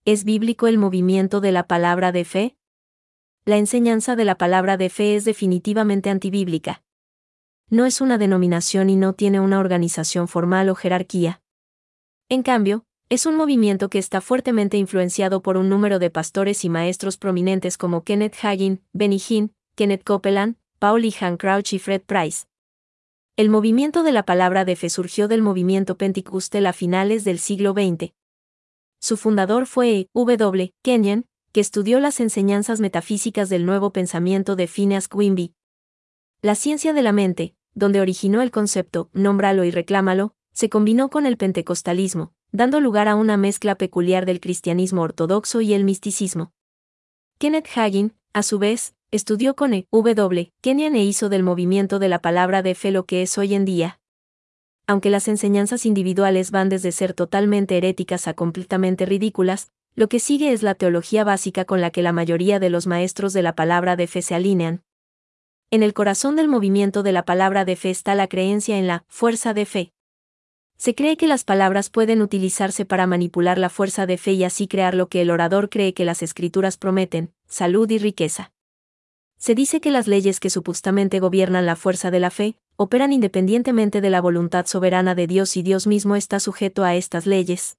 ¿Es bíblico el movimiento de la palabra de fe? La enseñanza de la palabra de fe es definitivamente antibíblica. No es una denominación y no tiene una organización formal o jerarquía. En cambio, es un movimiento que está fuertemente influenciado por un número de pastores y maestros prominentes como Kenneth Hagin, Benny Hinn, Kenneth Copeland, Paul E. Han Crouch y Fred Price. El movimiento de la palabra de fe surgió del movimiento pentecostal a finales del siglo XX. Su fundador fue W. Kenyon, que estudió las enseñanzas metafísicas del nuevo pensamiento de Phineas Quimby. La ciencia de la mente, donde originó el concepto nómbralo y reclámalo, se combinó con el pentecostalismo, dando lugar a una mezcla peculiar del cristianismo ortodoxo y el misticismo. Kenneth Hagin, a su vez, estudió con W. Kenyon e hizo del movimiento de la palabra de fe lo que es hoy en día. Aunque las enseñanzas individuales van desde ser totalmente heréticas a completamente ridículas, lo que sigue es la teología básica con la que la mayoría de los maestros de la palabra de fe se alinean. En el corazón del movimiento de la palabra de fe está la creencia en la fuerza de fe. Se cree que las palabras pueden utilizarse para manipular la fuerza de fe y así crear lo que el orador cree que las escrituras prometen, salud y riqueza. Se dice que las leyes que supuestamente gobiernan la fuerza de la fe, operan independientemente de la voluntad soberana de Dios y Dios mismo está sujeto a estas leyes.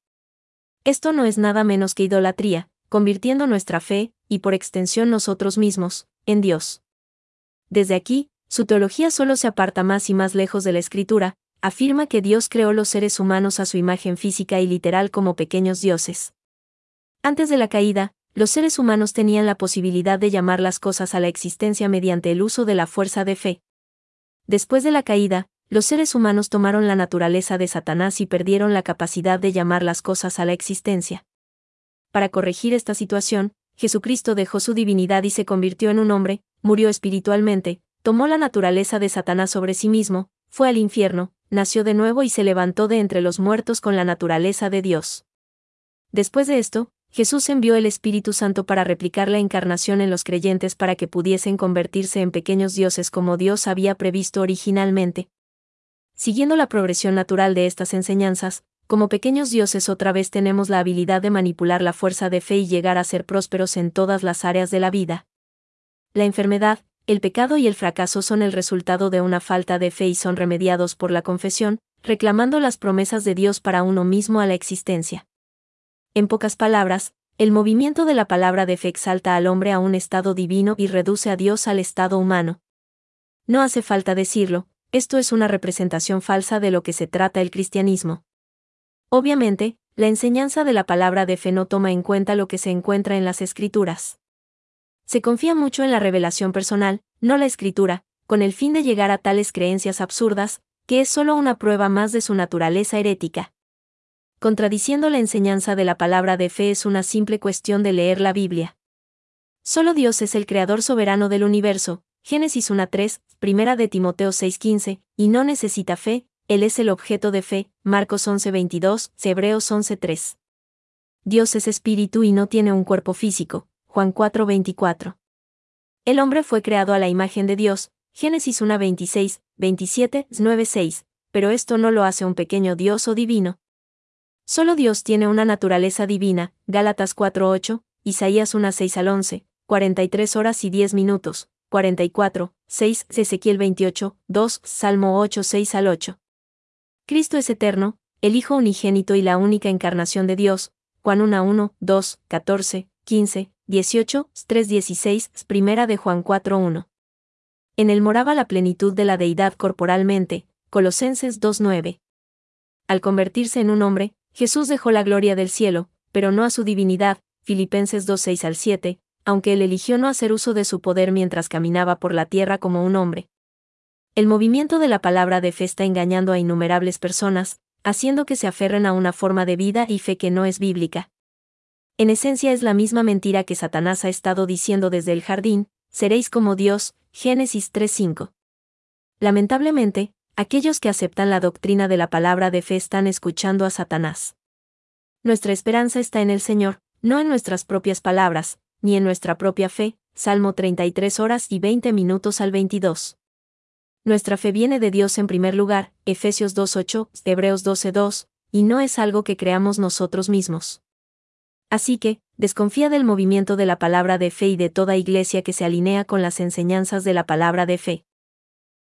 Esto no es nada menos que idolatría, convirtiendo nuestra fe, y por extensión nosotros mismos, en Dios. Desde aquí, su teología solo se aparta más y más lejos de la Escritura, afirma que Dios creó los seres humanos a su imagen física y literal como pequeños dioses. Antes de la caída, los seres humanos tenían la posibilidad de llamar las cosas a la existencia mediante el uso de la fuerza de fe. Después de la caída, los seres humanos tomaron la naturaleza de Satanás y perdieron la capacidad de llamar las cosas a la existencia. Para corregir esta situación, Jesucristo dejó su divinidad y se convirtió en un hombre, murió espiritualmente, tomó la naturaleza de Satanás sobre sí mismo, fue al infierno, nació de nuevo y se levantó de entre los muertos con la naturaleza de Dios. Después de esto, Jesús envió el Espíritu Santo para replicar la encarnación en los creyentes para que pudiesen convertirse en pequeños dioses como Dios había previsto originalmente. Siguiendo la progresión natural de estas enseñanzas, como pequeños dioses otra vez tenemos la habilidad de manipular la fuerza de fe y llegar a ser prósperos en todas las áreas de la vida. La enfermedad, el pecado y el fracaso son el resultado de una falta de fe y son remediados por la confesión, reclamando las promesas de Dios para uno mismo a la existencia. En pocas palabras, el movimiento de la palabra de fe exalta al hombre a un estado divino y reduce a Dios al estado humano. No hace falta decirlo, esto es una representación falsa de lo que se trata el cristianismo. Obviamente, la enseñanza de la palabra de fe no toma en cuenta lo que se encuentra en las Escrituras. Se confía mucho en la revelación personal, no la Escritura, con el fin de llegar a tales creencias absurdas, que es solo una prueba más de su naturaleza herética. Contradiciendo la enseñanza de la palabra de fe es una simple cuestión de leer la Biblia. Solo Dios es el creador soberano del universo, Génesis 1:3, Primera de Timoteo 6:15, y no necesita fe, Él es el objeto de fe, Marcos 11:22, Hebreos 11:3. Dios es espíritu y no tiene un cuerpo físico, Juan 4:24. El hombre fue creado a la imagen de Dios, Génesis 1:26, 27, 9:6, pero esto no lo hace un pequeño Dios o divino. Solo Dios tiene una naturaleza divina, Gálatas 4:8, Isaías 1:6-11, 43 horas y 10 minutos, 44, 6, Ezequiel 28, 2, Salmo 8:6-8. Cristo es eterno, el Hijo unigénito y la única encarnación de Dios, Juan 1:1, 2, 14, 15, 18, 3:16, Primera de Juan 4:1. En él moraba la plenitud de la deidad corporalmente, Colosenses 2:9. Al convertirse en un hombre, Jesús dejó la gloria del cielo, pero no a su divinidad, Filipenses 2:6-7, aunque él eligió no hacer uso de su poder mientras caminaba por la tierra como un hombre. El movimiento de la palabra de fe está engañando a innumerables personas, haciendo que se aferren a una forma de vida y fe que no es bíblica. En esencia es la misma mentira que Satanás ha estado diciendo desde el jardín, seréis como Dios, Génesis 3:5. Lamentablemente, aquellos que aceptan la doctrina de la palabra de fe están escuchando a Satanás. Nuestra esperanza está en el Señor, no en nuestras propias palabras, ni en nuestra propia fe, Salmo 33 horas y 20 minutos al 22. Nuestra fe viene de Dios en primer lugar, Efesios 2:8, Hebreos 12:2, y no es algo que creamos nosotros mismos. Así que, desconfía del movimiento de la palabra de fe y de toda iglesia que se alinea con las enseñanzas de la palabra de fe.